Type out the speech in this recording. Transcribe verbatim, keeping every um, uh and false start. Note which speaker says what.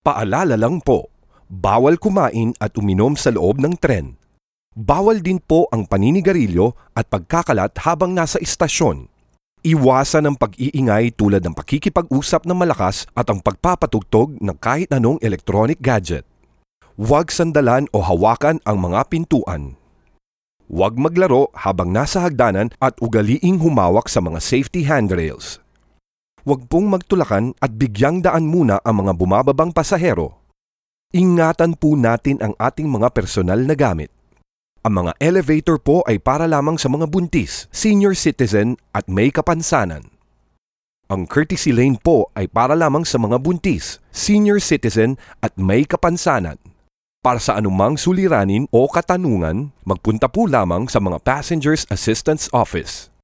Speaker 1: Paalala lang po, bawal kumain at uminom sa loob ng tren. Bawal din po ang paninigarilyo at pagkakalat habang nasa istasyon. Iwasan ang pag-iingay tulad ng pakikipag-usap ng malakas at ang pagpapatugtog ng kahit anong electronic gadget. Huwag sandalan o hawakan ang mga pintuan. Huwag maglaro habang nasa hagdanan at ugaliing humawak sa mga safety handrails. Huwag pong magtulakan at bigyang daan muna ang mga bumababang pasahero. Ingatan po natin ang ating mga personal na gamit. Ang mga elevator po ay para lamang sa mga buntis, senior citizen at may kapansanan. Ang courtesy lane po ay para lamang sa mga buntis, senior citizen at may kapansanan. Para sa anumang suliranin o katanungan, magpunta po lamang sa mga Passengers Assistance Office.